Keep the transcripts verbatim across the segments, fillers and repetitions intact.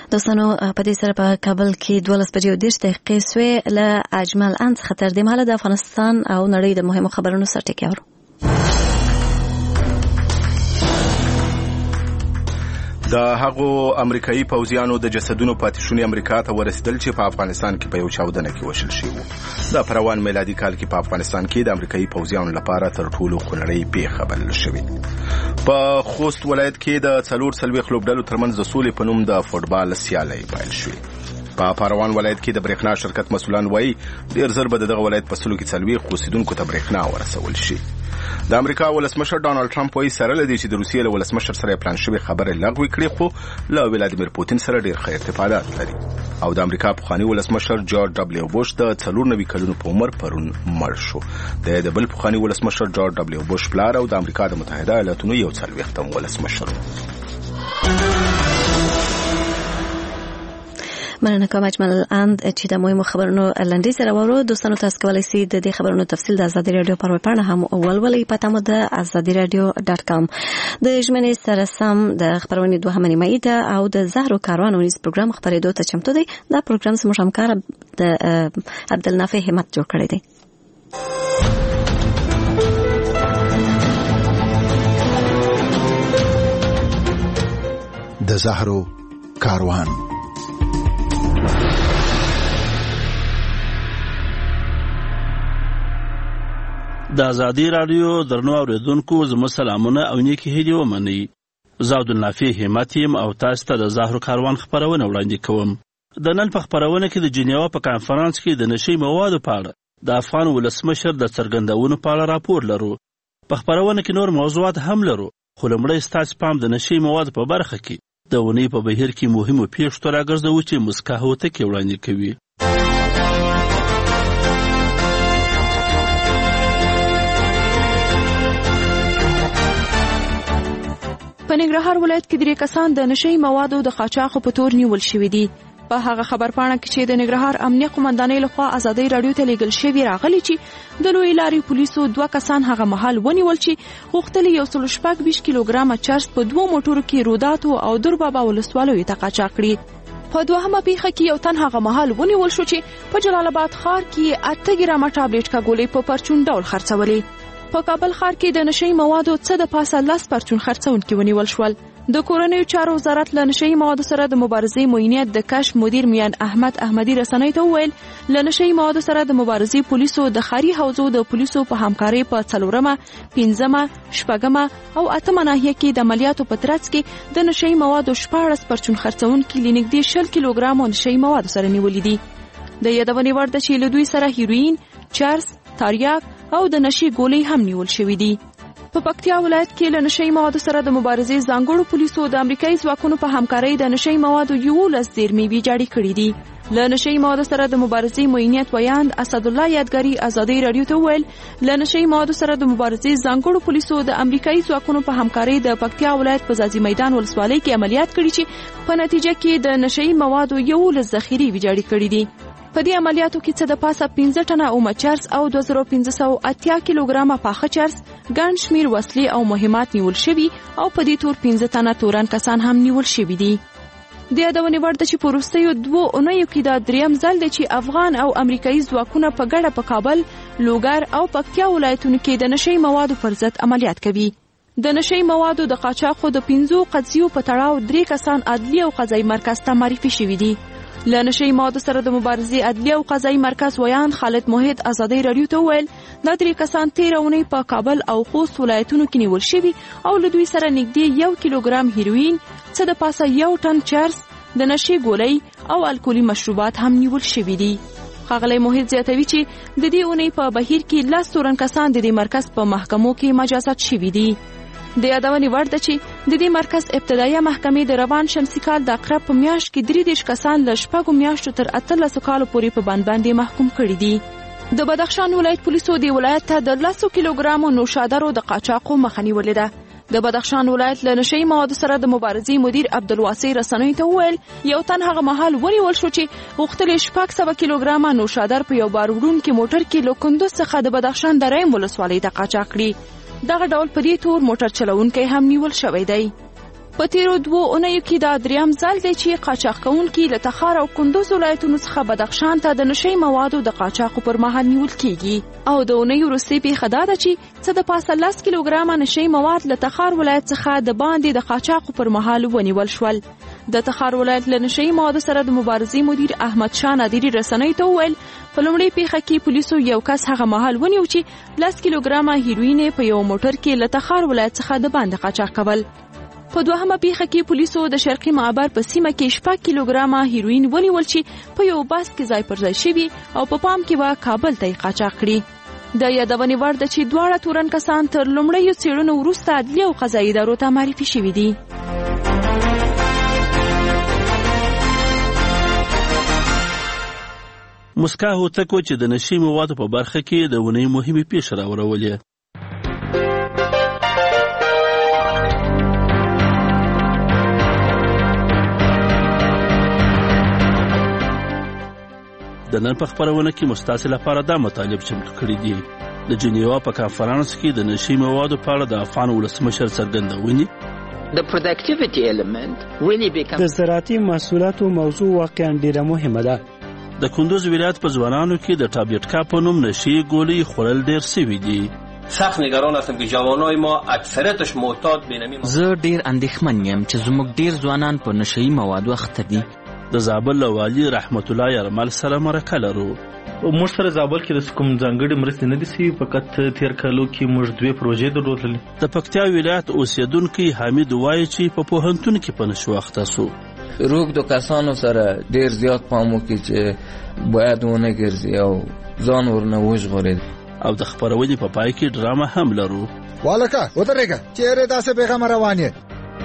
دوستانو په دې سره په کابل کې دولس بجې او دېرش دقیقې سوې له اجمل ان څخه تر دې مهاله د افغانستان او نړۍ د مهمو خبرونو سره ټکي اورو. د هغو امریکایي پوځیانو د جسدونو پاتې شونې امریکا ته ورسېدل چې په افغانستان کې په یو چاودنه کې وشل شوي وو. د پروان میلادي کال کې په افغانستان کې د امریکایي پوځیانو لپاره تر ټولو خونړۍ پیښه بلل شوې. په خوست ولایت کې د څلور څلوېښت لوبډلو ترمنځ د سولې په نوم د فوټبال سیالۍ پیل شوې. په پروان ولایت کې د برېښنا شرکت مسؤلان وایي ډېر ژر به دغه ولایت په سلو کې څلوېښت اوسېدونکو ته برېښنا ورسول شي. د امریکا ولسمشر ډانلډ ټرمپ وایي سره لدی چې د روسیې له ولسمشر سره پلان شوی خبره لغوه کړي خو له ولادیمیر پوتین سره ډېر ښه ارتباطات لري. او د امریکا پخوانی ولسمشر جورج ډبلیو بوش د څلور نوي کلونو په عمر پرون مړ شو. د بل پخوانی ولسمشر جورج ډبلیو بوش پلار او د امریکا د متحده ایالاتونو یو څلوېښتم ولسمشر. مننه کوم اجمل اند چې د مهمو خبرونو لنډیز راوړو. دوستانو تاسو کولی شئ د دې خبرونو تفصیل د آزادي رادیو پر ویب پاڼه هم ولولئ په تمه د آزادي رادیو ډاټ کام. د ژمنې سره سم د خبرونې دوهمه نیمایي ده او د زهرو کاروان ونیز پروګرام خبرېدو ته چمتو دی. دا پروګرام زموږ همکار د عبدالنافع همت جوړ کړی دی. د زهرو کاروان. د آزادي رادیو درنو اوریدونکو زموږ سلامونه او نیکی هیلې ومنئ. زه عبدالنافع همت یم او تاسو ته د زهرو کاروان خبرونه وړاندې کوم. د نن په خبرونه کې د جنیوا په کانفرانس کې د نشي موادو په اړه د افغان ولسمشر د څرګندونو په اړه راپور لرو. په خبرونه کې نور موضوعات هم لرو خو لومړی ستاسو پام د نشي موادو په برخه کې د ونې په بهیر کې مهمو پیښو ته راګرځوو چې مسکا هوتکې وړاندې کوي. په ننګرهار ولایت کې درې کسان د نشي موادو د قاچاقو په تور نیول شوي دي. په هغه خبرپاڼه کې چې د ننګرهار امنیه قومندانۍ لخوا آزادۍ رادیو ته لیږل شوی راغلی چې د لوی لارې پولیسو دوه کسان هغه مهال ونیول چې غوښتل یو سل شپږ ویشت کیلوګرامه چرس په دوه موټرو کې روداتو او دربابا ولسوالیو ته قاچاق کړي. په دوهمه پیښه کې یو تن هغه مهال ونیول شو چې په جلال آباد ښار کې اته ګرامه ټابلیټ کاګولې په پرچون ډول خرڅولې. په کابل ښار کې د نشي موادو څه د پاسه لس پرچون خرڅونکي ونیول شول. د کورنیو چارو وزارت له نشي موادو سره د مبارزې معینیت د کشف مدیر میان احمد احمدي رسنۍ ته وویل له نشي موادو سره د مبارزې پولیسو د ښاري حوزو د پولیسو په همکارۍ په څلورمه، پنځمه، شپږمه او اتمه ناحیه کې د عملیاتو په ترڅ کې د نشي موادو شپاړس پرچون خرڅونکي له نږدې شل کیلوګرامو نشي موادو سره نیولي دي. د یادونې وړ ده چې له دوی سره هیروین، چرس، تاریاک او د نشي ګولۍ هم نیول شوې دي. په پکتیا ولایت کې له نشي موادو سره د مبارزې ځانګړو پولیسو د امریکایي ځواکونو په همکارۍ د نشي موادو یولس زیرمې ویجاړې کړې دي. له نشي موادو سره د مبارزې معینیت ویاند اسدالله یادګاري آزادۍ رادیو ته وویل له نشي موادو سره د مبارزې ځانګړو پولیسو د امریکایي ځواکونو په همکارۍ د پکتیا ولایت په ځاځي میدان ولسوالۍ کې عملیات کړي چې په نتیجه کې د نشي موادو یولس ذخیرې ویجاړې کړې دي. په دې عملیاتو کې څه د پاسه پنځه ټنه اومه چرس او دوه زره پنځه سوه اتیا کیلوګرامه پاخه چرس، ګڼ شمېر وسلې او مهمات نیول شوي او په دې تور پنځه تنه تورن کسان هم نیول شوي دي. د یادونې وړ ده چې په وروستیو دوو اونیو کې دا دریم ځل دی چې افغان او امریکایي ځواکونه په ګډه په کابل، لوګر او پکتیا ولایتونو کې د نشي موادو پر ضد عملیات کوي. د نشي موادو د قاچاقو د پنځو قضیو په تړاو درې کسان عدلي او قضایي مرکز ته معرفي شوي دي. له نشي موادو سره د مبارزې عدلي او قضایي مرکز ویان خالد موحد آزادۍ رادیو ته وویل دا درې کسان تېره اونۍ په کابل او خوست ولایتونو کې نیول شوي او له دوی سره نږدې یو کیلوګرام هیروین، څه د پاسه یو ټن چرس، د نشي ګولۍ او الکولي مشروبات هم نیول شوي دي. ښاغلی موحد زیاتوي چې د دې اونۍ په بهیر کې لس تورن کسان د دې مرکز په محکمو کې مجازات شوي دي. د یادونې وړ ده چې د دې مرکز ابتدایي محکمې د روان شمسي کال د اقرب په میاشت کې درې دېرش کسان له شپږو میاشتو تر اتلسو کالو پورې په بند باندې محکوم کړي دي. د بدخشان ولایت پولیسو د ولایت ته د لسو کیلوګرامو نوشادرو د قاچاقو مخه نیولې ده. د بدخشان ولایت له نشي موادو سره د مبارزې مدیر عبدالواسع رسنۍ ته وویل یو تن هغه مهال ونیول شو چې غوښتل شپږ سوه کیلوګرامه نوشادر په یو بار وړونکي موټر کې له کندوز څخه د بدخشان د ریم ولسوالۍ ته قاچاق کړي. دغه ډول په دې تور موټر چلونکی هم نیول شوی دی. په تیرو دوو اونیو کې دا دریم ځل دی چې قاچاق کوونکي له تخار او کندوز ولایتونو څخه بدخشان ته د نشهیي موادو د قاچاقو پر مهال نیول کیږي او د اونیو وروستۍ پیښه دا ده چې څه د پاسه لس کیلوګرامه نشهیي مواد له تخار ولایت څخه د باندې د قاچاقو پر مهال ونیول شول. د تخار ولایت له نشهیي موادو سره د مبارزې مدیر احمد شاه نادری رسنۍ ته وویل په لومړۍ پیښه کې پولیسو یو کس هغه مهال ونیو چې لس کیلوګرامه هیروین په یو موټر کې له تخار ولایت څخه د باندې قاچاق کول. په دوهمه پیښه کې پولیسو د شرقي معبر په سیمه کې شپږ کیلوګرامه هیروین ونیول چې په یو بس کې ځای پر ځای شوي او په پام کې به کابل ته یې قاچاق کړي. د یادونې وړ ده چې دواړه تورن کسان تر لومړیو څېړنو وروسته عدلیه او قضایي ادارو ته معرفي شوي دي. مسکا هوتکو چې د نشهیي موادو په برخه کې د ونې مهمې پیښې راورولې. د نن په خپرونه کې مستاسې لپاره دا مطالب چمتو کړي دي. د جنیوا په کانفرانس کې د نشهیي موادو په اړه د افغان ولسمشر څرګندونې. د زراعتي محصولاتو موضوع واقعا ډیره مهمه ده. د کندوز ولایت په ځوانانو کې د ټابلیټکا په نوم نشهیي ګولۍ خوړل ډیر سوي دي. سخت نگران هستم که جوانای ما اکثریتش معتاد بینمی. زه ډیر اندېښمن یم چې زموږ ډیر ځوانان په نشهیي موادو اخته دي. د زابل له والي رحمت الله یرمل سره مرکه لرو. موږ سره زابل کې د کوم ځانګړي مرستې نه دي سوي، فقط تیر کالو کې موږ دوې پروژې درلودلې. د پکتیا ولایت اوسیدونکي حمید وایي چې په پوهنتون کې په نشو اخته سو. روږدو کسانو سره ډیر زیات پام وکړي چې باید ونه ګرځي او ځان ورنه وژغوري. او د خپرونې په پای کې ډرامه هم لرو. والکه ودرېږه چیرې داسې پیغام روان یې.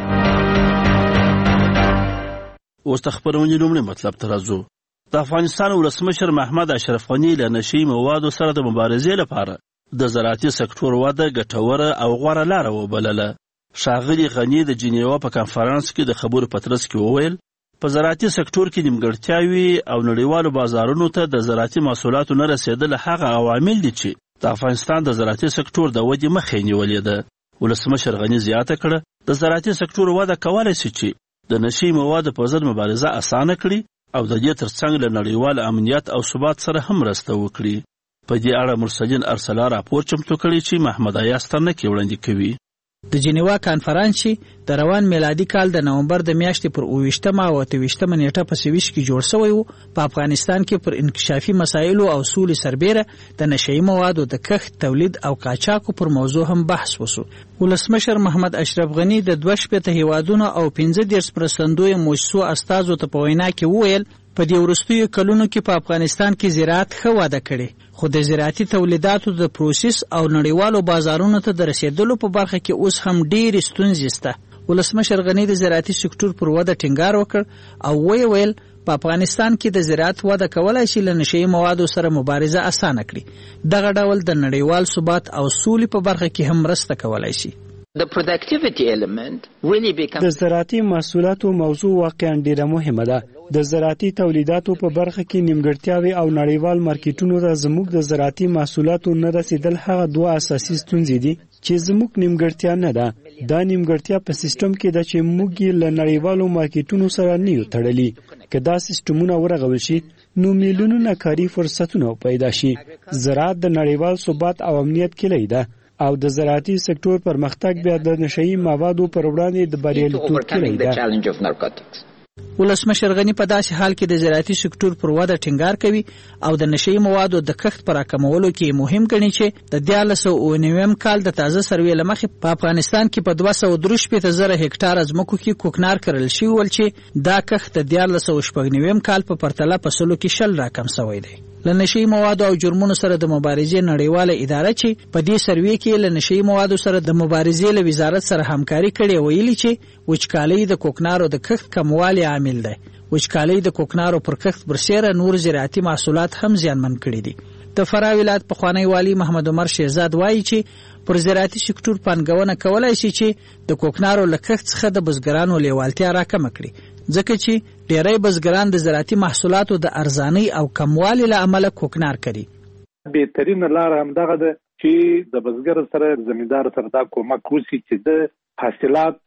اوس د خپرونې لومړی مطلب ته راځو. د افغانستان ولسمشر محمد اشرف غني له نشهیي موادو سره د مبارزې لپاره د زراعتي سکتور وده ګټوره او غوره لاره وبلله. ښاغلي غني د جنیوا په کانفرانس کې د خبرو په ترڅ کې وویل په زراعتي سکتور کې نیمګړتیاوې او نړیوالو بازارونو ته د زراعتي محصولاتو نه رسېدل هغه عوامل دي چې د افغانستان د زراعتي سکتور د ودې مخه یې نیولې ده. ولسمشر غني زیاته کړه د زراعتي سکتور وده کولی شي چې د نشهیي موادو په ضد مبارزه اسانه کړي او د دې ترڅنګ له نړیوال امنیت او ثبات سره هم مرسته وکړي. په دې اړه مرسلین ارسلا راپور چمتو کړی چې محمد ایاز ترنکي وړاندې کوي. د جنیوا کانفرانس چې د روان میلادي کال د نومبر د میاشتې پر اوویشتمه او اتهویشتمه نیټه په سویس کې جوړ شوی و، په افغانستان کې پر انکشافي مسایلو او سولې سربیره د نشهیي موادو د کښت، تولید او قاچاقو پر موضوع هم بحث وشو. ولسمشر محمد اشرف غني د دوه شپېته هیوادونو او پنځه دېرش مرستندویو مؤسسو استازو ته په وینا کې وویل په دې وروستیو کلونو کې په افغانستان کې زراعت ښه وده کړې، خو د زراعتي تولیداتو د پروسس او نړیوالو بازارونو ته د رسیدلو په برخه کې اوس هم ډېرې ستونزې شته. ولسمشر غني د زراعتي سکتور پر وده ټینګار وکړ او ویې ویل په افغانستان کې د زراعت وده کولای شي له نشهیي موادو سره مبارزه اسانه کړي. دغه ډول د نړیوال ثبات او سولې په برخه کې هم مرسته کولای شي. د زراعتي محصولاتو موضوع واقعا ډیره مهمه ده. د زراعتي تولیداتو په برخه کې نیمګړتیاوې او نړیوال مارکیټونو ته زموږ د زراعتي محصولاتو نه رسیدل هغه دوه اساسي ستونزې دي چې زموږ نیمګړتیا نه ده. دا نیمګړتیا په سیستم کې ده چې موږ یې له نړیوالو مارکیټونو سره نه یو تړلي. که دا سیستمونه ورغول شي نو میلیونونه کاري فرصتونه پیدا شي. زراعت د نړیوال ثبات او امنیت کلی ده او د زراعتي سکتور پرمختګ بیا د نشهیي موادو پر وړاندې د بریالیتوب کلی ده. ولسمشر غني په داسې حال کې د زراعتي سکتور پر وده ټینګار کوي او د نشهیي موادو د کښت پر راکمولو کې مهم ګڼي چې د دیارلس سوه اوه نویم کال د تازه سروې له مخې په افغانستان کې په دوه سوه درې شپېته زره هکټاره ځمکو کې کوکنار کرل شوي ول چې دا کښت د دیارلس سوه شپږ نویم کال په پرتله په سلو کې شل راکم شوی دی. له نشهیي موادو او جرمونو سره د مبارزې نړیواله اداره چې په دې سروې کې له نشهیي موادو سره د مبارزې له وزارت سره همکاري کړې ویلي چې وچکالۍ د کوکنارو د کښت کموالي عامل دی. وچکالۍ د کوکنارو پر کښت برسېره نور زراعتي محصولات هم زیانمن کړي دي. د فراه ولایت پخوانی والي محمد عمر شهزاد وایي چې پر زراعتي سکتور پانګونه کولای شي چې د کوکنارو له کښت څخه د بزګرانو لیوالتیا راکمه کړي، ځکه چې ډېری بزګران د زراعتي محصولاتو د ارزانۍ او کموالي له امله کوکنار کوي. بهترینه لار همدغه ده چې د بزګر سره زمیندار سره دا کومک وشي چې د حاصلات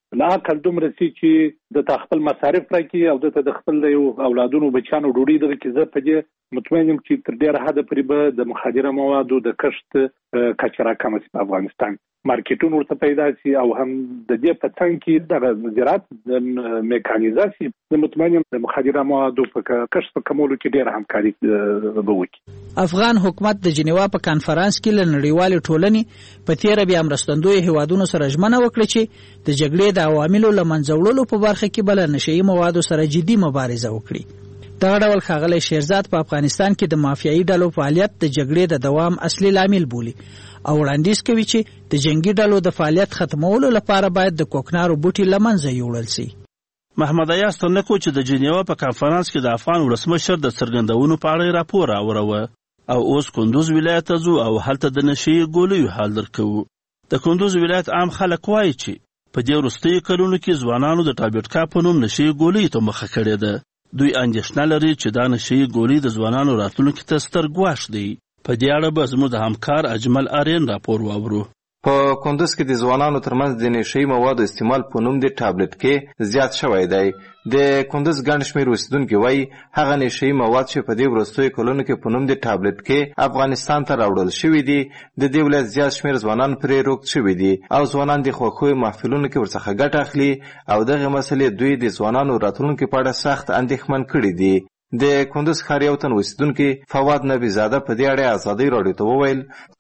لا عقل دومره سي چې د خپل مصارف راکړي او د خپل اولادونو بچانو ډوډۍ دغه کې زه په دې مطمئن یم چې تر ډیره حده پورې به د مخدره موادو د کښت کچره کمه شي په افغانستان مارکیټونو ورته پیدا شي او هم د دې په څنګ کې د زراعت د میکانیزاسي د مطمئن یم د مخدره موادو په کښت په کمولو کې ډیره همکاري به وکړي. افغان حکومت د جنیوا په کانفرنس کې له نړیوالې ټولنې په تیره بیا مرستندوی هیوادونو سره ژمنه وکړه چې د جګړې د عواملو له منځه وړلو په برخه کې بل نشئی موادو سره جدي مبارزه وکړي. دغه ډول ښاغلی شیرزاد په افغانستان کې د مافیایي ډلو فعالیت د جګړې د دوام اصلي لامل بولي او وړاندیز کوي چې د جنگي ډلو د فعالیت ختمولو لپاره باید د کوکنارو بوټي له منځه یوړل شي. محمد ایاز تنکو چې د جنیوا په کانفرنس کې د افغان ولسمشر د څرګندونو په اړه راپور راوړوه او اوس کندوز ولایت ته ځو او هلته د نشئی ګولیو حال درکوو. د کندوز ولایت عام خلک وایي چې په دې وروستیو کلونو کې ځوانانو د ټابلیټکا په نوم نشئی ګولیو ته مخه کړې ده. دوی اندېښنه لري چې دا نشئی ګولۍ د ځوانانو راتلونکي ته ستر ګواښ دی. په دې اړه به زموږ د همکار اجمل آرین راپور واورو. په کندوز کې د ځوانانو ترمنځ د نشئی موادو استعمال په نوم د ټابلیټکې زیات شوی دی. د کندوز ګڼ شمېر اوسېدونکي وایي هغه نشئی مواد چې په دې وروستیو کلونو کې په نوم د ټابلیټکې افغانستان ته راوړل شوي دي د دې ولایت زیات شمېر ځوانان پرې روږد شوي دي او ځوانان د خوښیو محفلونو کې ورڅخه ګټه اخلي او دغه مسلې دوی د ځوانانو راتلونکي په اړه سخت اندېښمن کړي دي. د کندوز ښار یو تن اوسېدونکي فواد نبي زاده په دې اړه ازادۍ راډیو ته وویل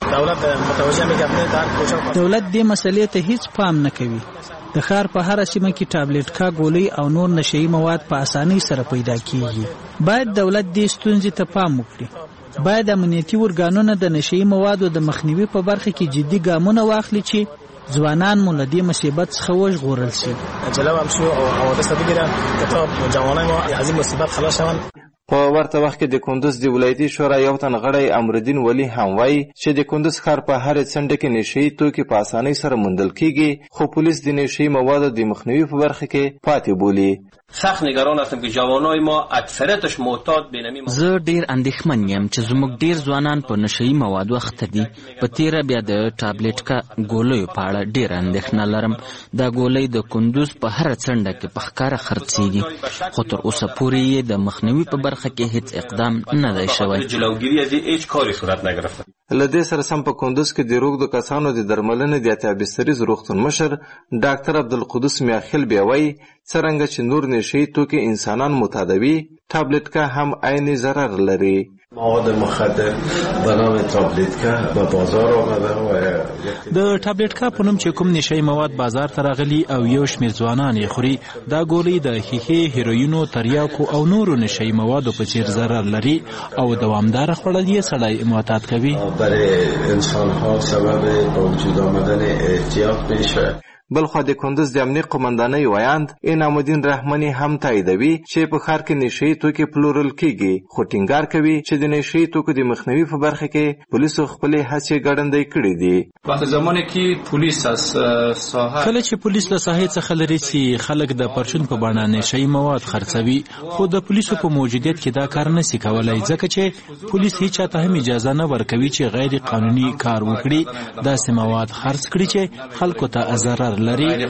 دولت دې مسلې ته هیڅ پام نه کوي. د ښار په هره سیمه کې ټابلیټکا ګولۍ او نور نشئی مواد په اسانۍ سره پیدا کیږي. باید دولت دې ستونزې ته پام وکړي. باید امنیتي ارګانونه د نشئی موادو د مخنیوي په برخه کې جدي ګامونه واخلي چې ځوانان مو له دې مصیبت څخه وژغورل شي. جلو هم شو او حوادث بگیرن کتاب جوانای ما از این مصیبت خلاص شون. په ورته وخت کې د کندوز د ولایتي شورا یو تن غړی امرالدین ولی هم وایي چې د کندوز ښار په هرې څنډه کې نشئی توکي په اسانۍ سره موندل کیږي خو پولیس د نشئی موادو د مخنیوي په برخه کې پاتې بولي. سخت نگران هستم که جوانای ما اکثریتش معتاد بینمی. زه ډیر اندېښمن یم چې زموږ ډیر ځوانان په نشئی موادو اخته دي. په تیره بیا د ټابلیټکا ګولیو په اړه ډیر اندېښنه لرم. دا ګولۍ د کندوز په هره څنډه کې په ښکاره خرڅېږي خو تر اوسه پورې یې د مخنیوي په برخه کې هیڅ اقدام نه دی شوی. جلوگیری از هیچ کاری صورت نگرفته. له دې سره سم په کندوز کې د روږدو کسانو د درملنې د اتیابستریز روغتون مشر ډاکټر عبدالقدوس میاخیل بیا وایي څرنګه چې نور نشئی توکي انسانان متادوي ټابلیټکا هم عین ضرر لري. مواد مخدر به نام تابلیټکا به بازار آمده و د ټابلیټکا په نوم چې کوم نشئی مواد بازار ته راغلي او یو شمېر ځوانان یې خوري. دا ګولۍ د ښیښې، هیروینو، تریاکو او نورو نشئی موادو په څیر ضرر لري او دوامداره خوړل یې سړی معتاد کوي. برای انسانها سبب با وجود آمدن اعتیاد میشه. بلخوا د کندوز د امنیت قمندانۍ ویاند انعام الدین رحماني هم تاییدوي چې په ښار کې نشئی توکي پلورل کیږي خو ټینګار کوي چې د نشئی توکو د مخنیوي په برخه کې پولیسو خپلې هڅې ګړندۍ کړې دي. وقتی زمانی که پولیس از ساحه کله چې پولیس له ساحې څخه لري چې خلک د پرچون په بڼه نشئی مواد خرڅوي خو د پولیسو په موجودیت کې دا کار نشي کولای ځکه چې پولیس هیڅ چاته هم اجازه نه ورکوي چې غیر قانوني کار وکړي داسې مواد خرڅ کړي چې خلکو ته ضرر لري. د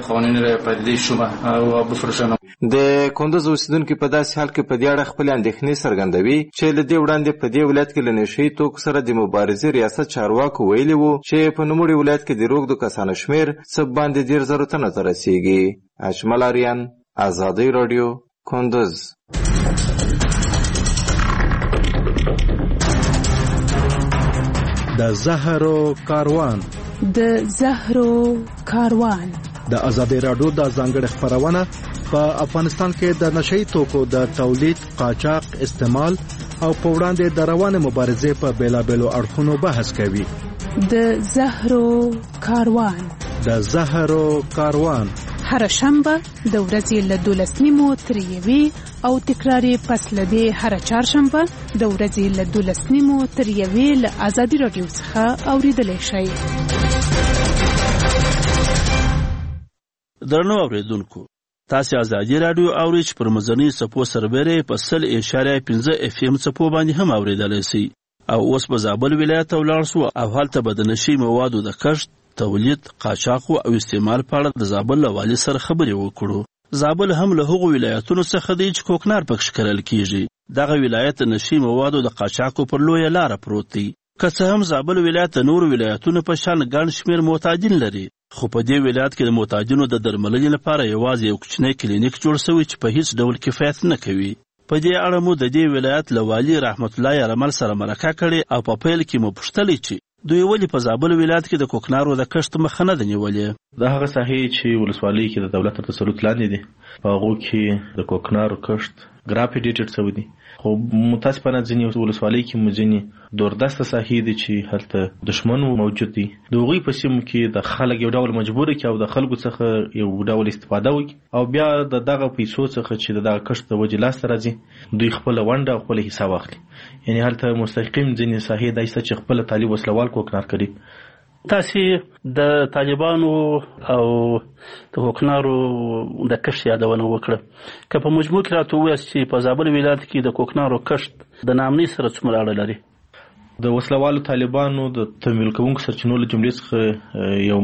کندوز اوسیدونکي په داسې حال کې په دې اړه خپل اندېښنې څرګندوي چې له دې وړاندې په دې ولایت کې له نشئی توکو سره د مبارزې ریاست چارواکو ویلي وو چې په نوموړي ولایت کې د روږدو کسانو شمېر څه باندې ډېر زرو تنو ته رسیږي. اجمل آریان، ازادۍ راډیو، کندوز. د زهرو کاروان د زهرو کاروان د ازادۍ راډیو د ځانګړي خپرونه په افغانستان کې د نشئی توکو د تولید، قاچاق، استعمال او په وړاندې د روانې مبارزې په بیلابیلو اړخونو بحث کوي. د زهرو کاروان د زهرو کاروان هر شنبه د ورځې له دولس نیمو تر یوې او تکراري پس له دې هر چهارشنبه د ورځې له دولس نیمو تر یوې له ازادي راډیو څخه اوریدلی شئ. درنو اوریدونکو، تاسو ازادي راډیو اورئ چې پر مزنی سپو سربېره په سل اشاریه پنځه اف ام سپو باندې هم اوریدلی شئ. او اوس په زابل ولایت ته ولاړ شو او هلته به د نشئی موادو د کښت، تولید، قاچاق او استعمال په اړه د زابل له والي سره خبرې وکړو. زابل هم له هغو ولایتونو څخه دی چې کوکنار پکښ کرل کیږي. دغه ولایت د نشي موادو د قاچاقو پر لویه لاره پروت دی. که څه هم زابل ولایت د نورو ولایتونو په شان ګڼ شمېر معتادین لري، خو په دې ولایت کې د معتادینو د درملنې لپاره یوازې یو کوچنی کلینیک جوړ شوی چې په هیڅ ډول کفایت نه کوي. په دې اړه مو د دې ولایت له والي رحمت الله یارمل سره مرکه کړې او په پیل کې مو پوښتلې چې دوی ولې په زابل ولایت کې د کوکنارو د کښت مخه نه ده نیولې. د هغه ساحې چې ولسوالۍ کې د دولت تر تسلط لاندې دي، په هغو کې د کوکنارو کښت ګراپیډیټډ شوی دی، خو متاسفانه ځینې ولسوالۍ کې مو ځینې دوردسته ساحې دي چې هلته دښمن موجود دي. د هغوی په سیمو کې د خلک یو ډول مجبور کړي او د خلکو څخه یو ډول استفاده وکړي او بیا د دغه پیسو څخه چې د دغه کښت د وجې لاسته راځي دوی خپله ونډه او خپله حصه واخلي. یعنې هلته مستقیم ځینې ساحې دا ایسته چې خپله طالب وسلوال کوکنار کوي. تاسې د طالبانو او د کوکنارو د کښت یادونه وکړه. که په مجموع کې راته ووایاست چې په زابل ولایت کې د کوکنارو کښت د ناامنۍ سره څومره اړه لري؟ د وسلوالو طالبانو د تمویل کوونکو سرچینو له جملې څخه یو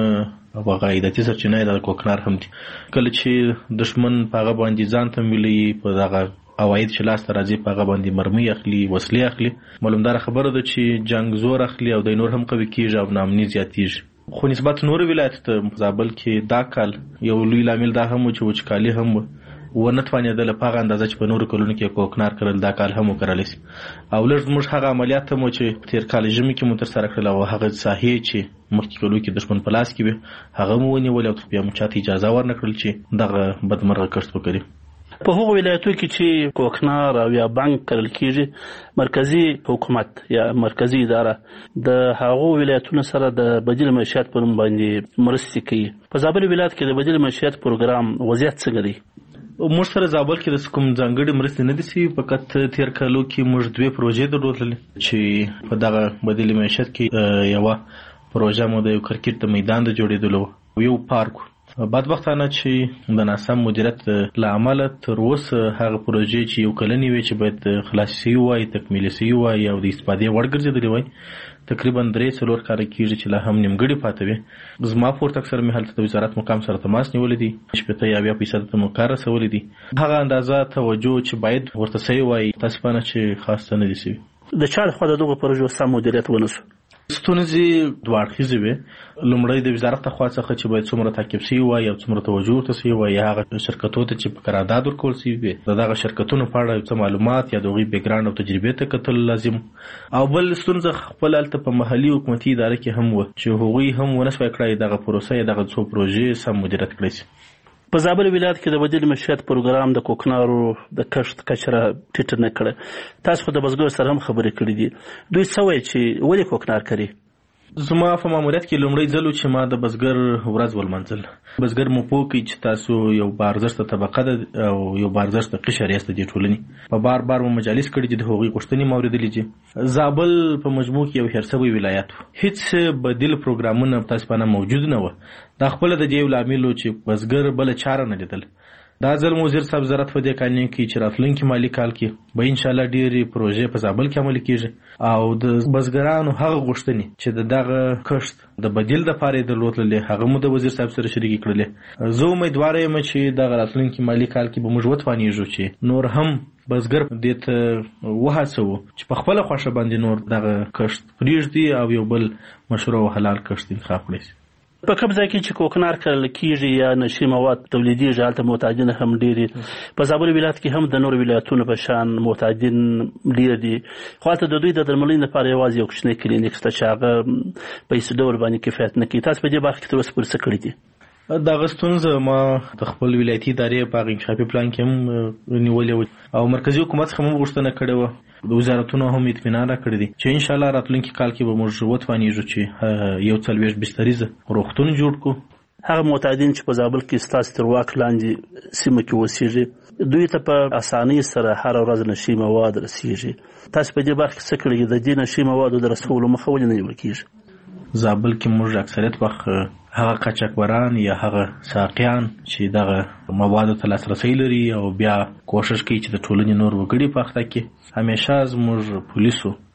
مهم او عایداتي سرچینه یې د کوکنار هم دي. کله چې دښمن په هغه باندې ځان تمویلوي، په دغه عواید چې لاسته راځي په هغه باندې مرمۍ اخلي، وسلې اخلي، معلومداره خبره ده چې جنګ زور اخلي او د نور هم قوي کېږي او ناامني زیاتېږي. خو نسبت نورو ولایتو ته زابل کې دا کال یو لوی لامل دا هم و چې وچکالي هم ونه توانېدله په هغه اندازه چې په نورو کلونو کې کوکنار کرل دا کال هم وکرلی شي. او لږ زموږ هغه عملیات هم و چې تېر کال ژمي کې مو ترسره کړل او هغه ساحې چې مخکې کلو کې دښمن په لاس کې وي هغه مو ونیولې او بیا مو چاته اجازه ورنه کړل چې دغه بدمرغه کښت وکړي. په هغو ولایتو کې چې کوکنار او یا بانک کرل کیږي، مرکزی حکومت یا مرکزی اداره د هغو ولایتونو سره د بدیل معیشت په نوم باندې مرستې کوي. په زابل ولایت کې د بدیل معیشت پروګرام وضعیت څنګه دی؟ موږ سره زابل کې د کوم ځانګړې مرستې نه دي شوي، فقط تېر کالو کې موږ دوې پروژې درلودلې چې په دغه بدیل معیشت کې یوه پروژه مو د یو کرکټ د میدان د جوړېدلو و، یو پارک. بدبختانه چې د ناسم مدیریت له امله تر اوسه هغه پروژې چې یو کلنې وې چې باید خلاصې شوي وای، تکمیلې شوي وای او د استفادې وړ ګرځېدلې وای، تقریبا درې څلور کاله کېږي چې لا هم نیمګړې پاتې وي. زما پورته اکثر مې هلته د وزارت مقام سره تماس نیولی دی، شپېته یا اویا فیصده ته مو کار رسولی دی. هغه اندازه توجه چې باید ورته شوی وای متاسفانه چې خاص څه نه دي شوي. د چا لخوا د دغو پروژو سم مدیریت ونه شو؟ ستونزې دوه اړخیزې وې. لومړی د وزارت لخوا څخه چې باید څومره تعقیب شوي وای او څومره توجه ورته شوي وای، یا هغه شرکتو ته چې په قرارداد ورکول شوي وي د دغه شرکتونو په اړه څه معلومات یا د هغوی بیکګراونډ او تجربې ته کتل لازم. او بل ستونزه خپل هلته په محلي حکومتي اداره کې هم وه چې هغوی هم ونه شوی کړی دغه پروسه یا دغه څو پروژې سم مدیریت کړی شي. په زابل ولایت کې د بدیل معیشت پروګرام د کوکنارو د کښت کچه ټیټه نه کړه. تاسو خو د بزګر سره هم خبرې کړې دي، دوی څه وایي چې ولې کوکنار کوي؟ زما په ماموریت کې لومړی ځل چې ما د بزګر ورځ ولمانځل. بزګر مو پوه کړي چې تاسو یو بارزښته طبقه ده او یو بارزښته قشر یاست د دې ټولنې. په بار بار مو مجالس کړي چې د هغوی غوښتنې مو اورېدلې چې زابل په مجموع کې یو هېر شوی ولایت و، هېڅ بدیل پروګرامونه متاسفانه موجود نه وه. دا خپله د دې یو لامل و چې بزګر بله چاره نه لیدل. دا ځل مو وزیر صاحب زراعت په دې کال کې چې راتلونکي مالي کال کې به انشاءالله ډېرې پروژې په زابل کې عملي کېږي او د بزګرانو هغه غوښتنې چې د دغه کښت د بدیل دپاره یې درلودلې هغه مو د وزیر صاحب سره شریکې کړلې. زه امیدواره یم چې دغه راتلونکي مالي کال کې به موږ وتوانېږو چې نور هم بزګر دې ته وهڅوو چې په خپله خوښه باندې نور دغه کښت پرېږدي او یو بل مشروع او حلال کښت انتخاب کړی شي. په کوم ځای کې چې کوکنار کرل کېږي یا نشي مواد تولیدېږي هلته معتادین هم ډېر دي. په زابل ولایت کې هم د نورو ولایتونو په شان معتادین ډېر دي، خو هلته د دوی د درملنې لپاره یوازې یو کوچنی کلینیک شته چې هغه په هېڅ ډول باندې کفایت نه کوي. تاسو په دې برخه کې تر اوسه پورې څه کړي دي؟ دغه ستونزه ما د خپل ولایتي ادارې په هغه انکشافي پلان کې هم نیولې وه او مرکزي حکومت څخه هم غوښتنه کړې وه، د وزارتونو هم اطمینان راکړی دی چې انشاءالله راتلونکي کال کې به موږ وتوانېږو چې یو څلوېښت بستریزه روغتون جوړ کړو. هغه معتادین چې په زابل کې ستاسو تر واک لاندې سیمه کې اوسېږي دوی ته په اسانۍ سره هره ورځ نشي مواد رسېږي. تاسو په دې برخه کې څه کړي د دې نشي موادو د رسولو مخه ولې نه نیول کېږي؟ زابل کې موږ اکثریت وخت هغه قاچاقبران یا هغه ساقیان چې دغه موادو ته لاسرسی لري او بیا کوشش کوي چې د ټولنې نور وګړي په اخته کې، همیشه زموږ پولیسو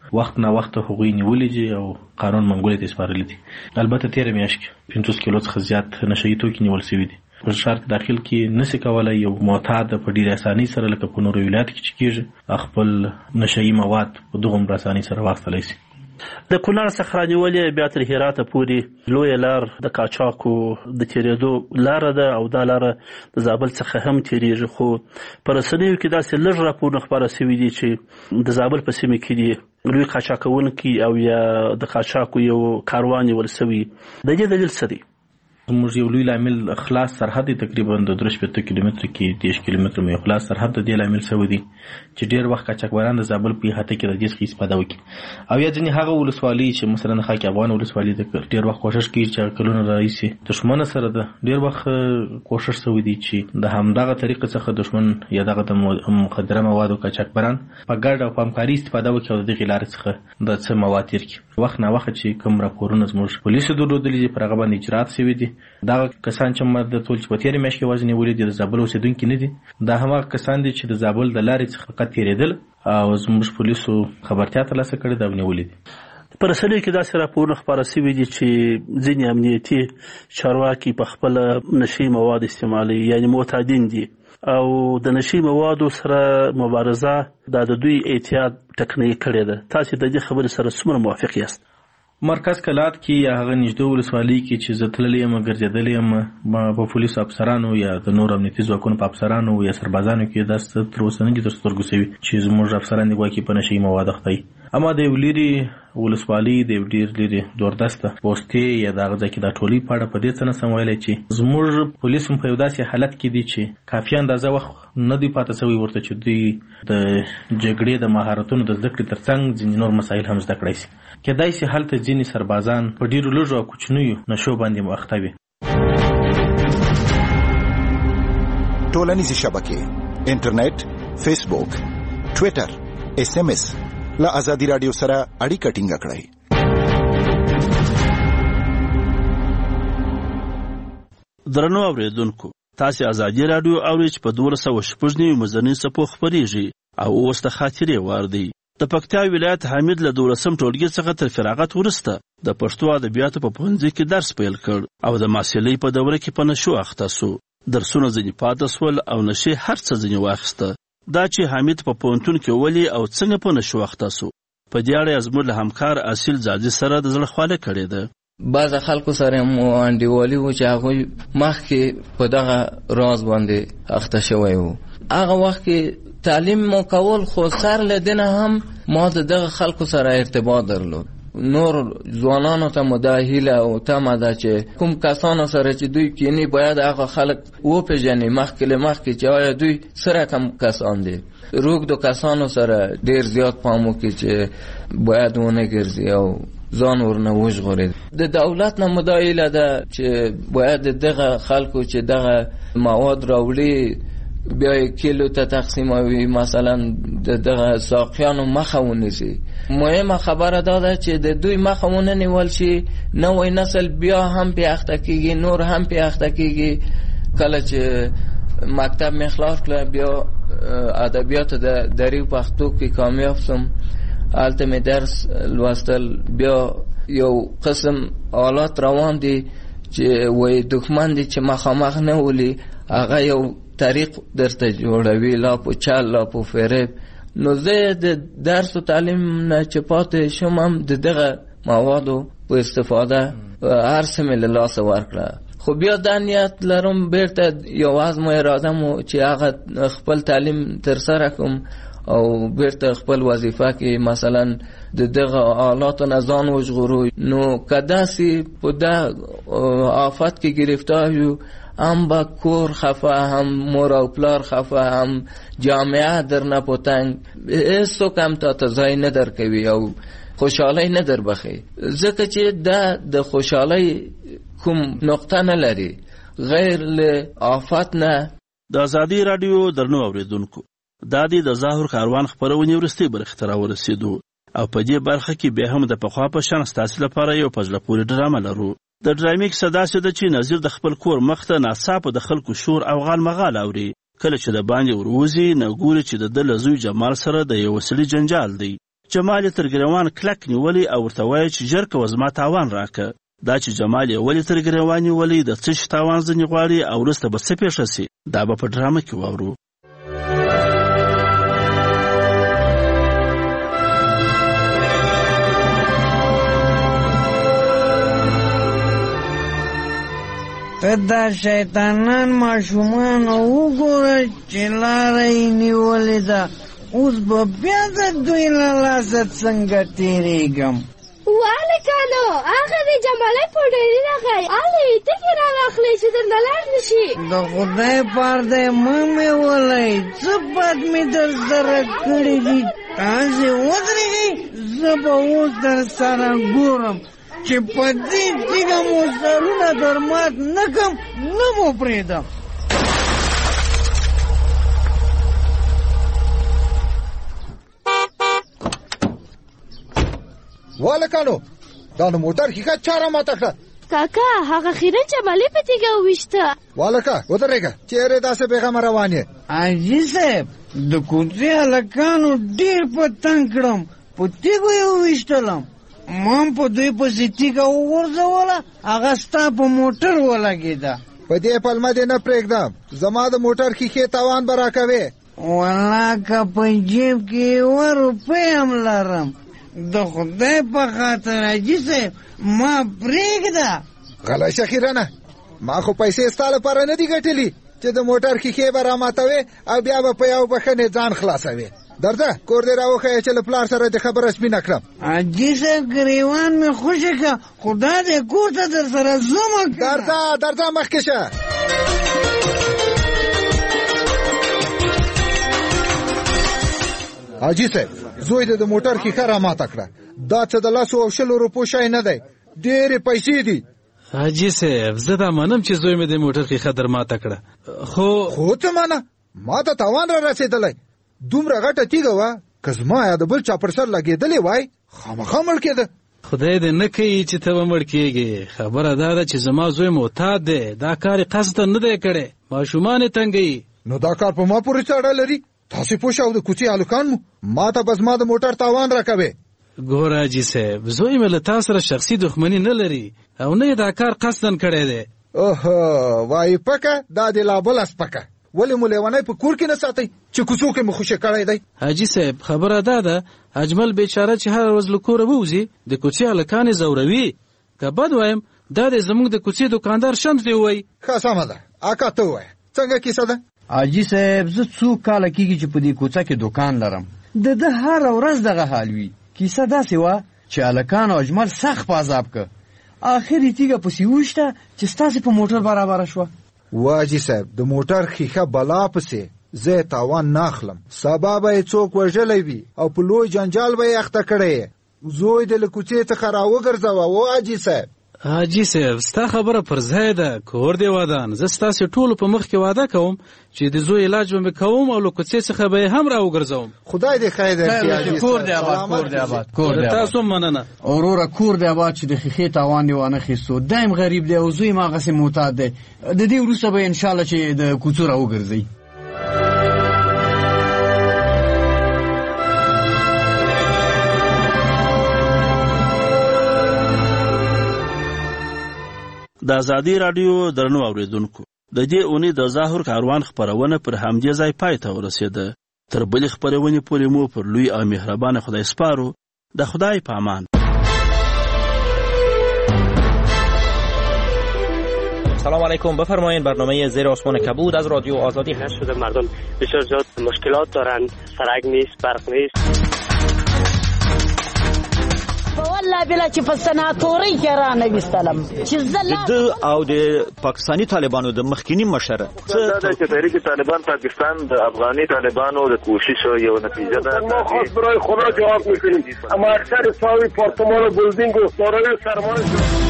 وخت نه وخت هغوی نیولې دي او قانون منګولې ته سپارلي دي. البته تېره میاشت کې پنځوس کیلو څخه زیات نشه یي توکي نیول شوي دي. په ښار کې داخل کې نشي کولای یو معتاد په ډېرې اسانۍ سره لکه په نورو ولایاتو کې چې کېږي خپل نشه یي مواد په دغومره اسانۍ سره واخیستلی شي. د کونړ څخه رانیولې بیا تر هراته پورې لویه لار د قاچاقو د تېرېدو لاره ده او دا لاره د زابل څخه هم تېرېږي، خو په رسنیو کې داسې لږ راپورونه خپاره شوي دي چې د زابل په سیمه کې دي لوی قاچاقونکي او یا د قاچاقو یو کاروان نیول شوي. د دې دلیل څه دی؟ موږ یو لوی لامل خلاص سرحد دی، تقریبا د درې شپېته کیلومتره کې دېرش کیلومتره مو خلاص سرحد د دې لامل شوی دی چې ډېر وخت قاچاقبران د زابل په احاطه کې د دې څخه استفاده وکړي. او یا ځینې هغه ولسوالۍ چې مثلا خاک افغان ولسوالۍ د ډېر وخت کوشش کوي چې کلونه راهیسې دښمن سره د ډېر وخت کوشش شوی دی چې د همدغه طریقې څخه دښمن یا دغه د مخدره موادو قاچاقبران په ګډه او په همکاري استفاده وکړي او د دغې لارې څخه د څه مواد تېر کړي. وخت نه وخت چې کوم راپورونه زموږ پولیسو درلودلي دي پر هغه باندې اجرات شوي دي. دغه کسان چې ما د ټول چې په تېرې میاشت کې یوازې نیولي دي د زابل اوسېدونکي نه دي، دا هماغه کسان دي چې د زابل د لارې څخه فقط تېرېدل او زموږ پولیسو خبرتیا ترلاسه کړې ده او نیولي دي. په رسنیو کې داسې راپورونه خپاره شوي دي چې ځینې امنیتي چارواکي په خپله نشي مواد استعمالوي، یعنې معتادین دي او د نشي موادو سره مبارزه دا د دوی احتیاط ټکنۍ کړې ده. تاسې د دې خبرې سره څومره موافق یاست؟ مرکز کلات کې یا هغه نږدې ولسوالۍ کې چې زه تللی یم ګرځېدلی یم په پولیسو افسرانو یا د نورو امنیتي ځواکونو په افسرانو یا سربازانو کې دا څه تر اوسه نه دي تر سترګو شوي چې زموږ افسران دي ګواکې په نشه یي مواد اخته وي. اما د یو لرې ولسوالۍ د یو ډېر لرې دوردسته پوستې یا د هغه ځای کې دا ټولۍ په اړه په دې څه نه سم ویلی چې زموږ پولیس هم په یو داسې حالت کې دي چې کافي اندازه وخت نه دی پاته شوی ورته چې دوی د جګړې د مهارتونو د زده کړې تر څنګ ځینې نور مسایل هم زده کړی شي. کېدای شي هلته ځینې سربازان په ډېرو لږو او کوچنیو نشو باندې اخته وي. ټولنیزې شبکې، انټرنیټ، فیسبوک، ټویټر، ایس ایم ایس له ازادي راډیو سره اړیکه ټینګه کړئ. درنو اورېدونکو، تاسې ازادي راډیو اورئ چې په دولس سوه شپږ نوي مزني څپو خپرېږي او اوس د خاطرې وار دی. د پکتیا ولایت حامد له دولسم ټولګي څخه تر فراغت وروسته د پښتو ادبیاتو په پوهنځي کې درس پیل کړ او د محصلۍ په دوره کې په نشو اخته سو. درسونه ځینې پاته سول او نشې هر څه ځینې واخیسته. دا چې حامد په پوهنتون کې ولې او څنګه په نشو اخته سو، په دې اړه زموږ له همکار اصیل زادي سره د زړه خواله کړې ده. بعض خلکو سره مو انډیوالي و چې هغوی مخکې په دغه راز باندې اخته شوی و. هغه وخت کې تعلیم مو کول خو سر له دې نه هم ما د دغه خلکو سره ارتباط درلود. نور ځوانانو ته مو دا هیله او تمه ده چې کوم کسانو سره چې دوی کینی باید هغه خلک وپېژني مخکې له مخکې چې آیا دوی سره کم کسان دي. روږدو کسانو سره ډېر زیات پام وکړي چې باید ونه ګرځي او ځان ورنه وژغوري. د دولت نه مو دا هیله ده چې باید دغه خلکو چې دغه مواد راوړي بیا کیلو ته تقسیموي، مثلا د دغه ساقیانو مخه ونیسي. مهمه خبره دا ده چې د دوی مخه ونه نیول شي، نوی نسل بیا هم پې اخته کېږي، نور هم پې اخته کېږي. کله چې مکتب مې خلاص کړه بیا ادبیاتو د دری پښتو کې کامیاب سوم. هلته مې درس لوستل، بیا یو قسم آلات روان دي چې وایي دښمن دي چې مخامخ نه ولي هغه یو طریق درته جوړوي، لا په چل لا په فریب. نو زه د درس و تعلیم نه چې پاتې شوم هم د دغه موادو په استفاده هر څه مې له لاسه ورکړه. خو بیا دا نیت لرم بیرته یو عزم و اراده مو چې هغه خپل تعلیم ترسره کوم او بیرته خپل وظیفه کې مثلا د دغه آلاتو نه ځان وژغورو. نو که داسې په دا آفت کې گرفتار یو، هم با کور خفه، هم مور او پلار خفه، هم جامعه در نه پتنگ، هیڅوک هم تا ته ځای نه درکوي او خوشحالۍ نه در بخي، ځکه چې دا د خوشحالۍ کوم نقطه نه لري غیر له آفت نه. د ازادي راډیو درنو اوریدونکو، دا د ظاهر کاروان خبرونه ورستي برخه تر ورسېدو او په دې برخه کې به هم د پخوا په شان ستاسو لپاره یو پزله پوری ډرامه لرو. د ډرامې کیسه داسې ده چې نظیر د خپل کور مخ ته ناڅاپه د خلکو شور او غال مغال اوري. کله چې د باندې وروځي نه ګوري چې د ده له زوی جمال سره د یو سړي جنجال دی جمال یې تر ګریوان کلک نیولی او ورته وایي چې ژر کوه زما تاوان راکه. دا چې جمال یې ولې تر ګریوان نیولی د څه شي تاوان ځنې غواړي او وروسته به څه پیښه سي، دا به په ډرامه کې واورو. ته دا شیطانان ماشومان وګوره چې لاره یې نیولې ده، اوس به بیا د دوی له لاسه څنګه تېرېږم. والکانو هغه د جمالۍ پوډري راغی، هلې ټکې را واخلئ چې درنه لاړ نه شي. د خدای پار دی مه مې ولئ، څه بد مې در سره کړي دي. تاسې ودرېږئ، زه به اوس در سره ګورم چې په دې تیږه مو سرونه در مات نه کړم، نه مو پرېږدم. والکانو دا نو موټر ښیښه چا را ماته کړه؟ کاکا هغه خیرن جمالۍ په تیږه وویشته. والکه ودرېږه، چېرې داسې بېغمه روان یې؟ حاجي صاحب د کوڅې هلکانو ډېر په تنګ کړم، په تیږو یې وویشتلم. ما هم په دوی پسې تیږه وغورځوله، هغه ستا په موټر ولګېده. په دې پلمه دې نه پرېږدم، زما د موټر ښیښې تاوان به راکوې. والله که په جیب کې یوه روپۍ هم لرم، د خدای په خاطر حاجي صاحب ما پرېږده. غلی شه خیرنه، ما خو پیسې ستا لپاره نه دي ګټلي چې د موټر ښیښې به راماتوې او بیا به په یو بښنې ځان خلاصوې. درځه کور دې راوښیه چې له پلار سره دې خبره سپینه کړم. حاجي صاحب ګریوان مې خوشې کړه، خدا دې کور ته در سره زومه کړه. درځه درځه مخکې شه. حاجي صاحب زوی دې د موټر ښیښه راماته کړه، دا څه د لسو او شلو روپو شی نه دی، ډېرې پیسې دي. حاجي صاحب زه دا منم چې زوی مې د موټر ښیښه در ماته کړه، خو خو څه منه، ما ته تاوان را رسېدلی. دومره غټه تیږه وه، که زما یا د بل چا پر سر لګېدلې وای خامخا مړ کېده. خدای دې نه کوي چې ته به مړ کېږې. خبره دا ده چې زما زوی معتاد دی، دا کار یې قصدا نه دی کړی، ماشومان یې تنګوي. نو دا کار په ما پورې څه اړه لري؟ تاسې پوه شئ او د کوڅې هلکان مو ما ته به زما د موټر تاوان راکوې. ګوره حاجي صاحب زوی مې له تا سره شخصي دښمني نه لري او نه یې دا کار قصدا کړی دی. اوهو وایي پکه دا دې لا بله سپکه، ولې مو لیونی په کور کې نه ساتئ چې کوڅو کې مو خوشې کړی دی؟ حاجي صاحب خبره دا ده اجمل بیچاره چې هره ورځ له کوره ووځي د کوڅې هلکان یې ځوروي. که بد وایم دا دی زموږ د کوڅې دوکاندار شمس دی ووایي. ښه سمه ده، اکا ته ووایه څنګه کیسه ده؟ حاجي صاحب زه څو کاله کېږي چې په دې کوڅه کې دوکان لرم، د ده هره ورځ دغه حال وي. کیسه داسې وه چې هلکان او اجمل سخت په عذاب که، آخر یې تیږه پسې وویشته چې ستاسې په موټر برابره شوه. واجی صاحب د موټر ښیښه بلا پسې زه تاوان نه اخلم، سبا به یې څوک وژلی وي او په لوی جنجال به یې اخته کړی. زوی دې له کوڅې څخه راوګرځوه واجی صاحب. حاجي صاحب ستا خبره پر ځای ده، کور دې ودان. زه ستاسې ټولو په مخ کې واده کوم چې د زوی علاج به مې کوم او له کوڅې څخه به یې هم راوګرځوم. خدای دې خیر درکړي. کور دې آباد، کور دې آباد، کور دې آباد. تاسو مننه وروره، کور دې آباد چې د ښیښې تاوان دې وانه خیستو. دایم غریب دی او زوی هم هغسې معتاد دی، د دې وروسته به انشاءالله چې د کوڅو راوګرځئ. د ازادي راډیو درنو اوریدونکو، د دې اونۍ د ظاهر کاروان خپرونه پر همدې ځای پای ته ورسېده. تر بلې خپرونې پورې مو پر لوی او مهربانه خدای سپارو. د خدای په امان. سلام علیکم، بفرمایید. برنامه زیر آسمان کبود از رادیو آزادی هست. شده مردم بسیار زیاد مشکلات دارند، سرک نیست، برق نیست. والله بلا چې په سناتورۍ کې رانویستلم چې زه د او د پاکستاني طالبانو د مخکینی مشر څه د تحریک طالبان پاکستان د افغاني طالبانو د کوشش یو نتیجه ده. ما خاص برای خدا جواب میکنیم، اما اکثر صاحب پارتمان و بلدینگ و دارای سرمایه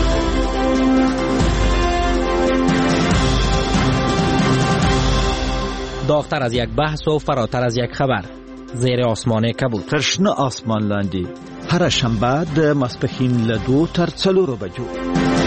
داغتر از یک بحث و فراتر از یک خبر. زیر آسمان کبود. ترشنه آسمان لاندې هر شنبه د ماسپښین له دوه تر څلورو بجو.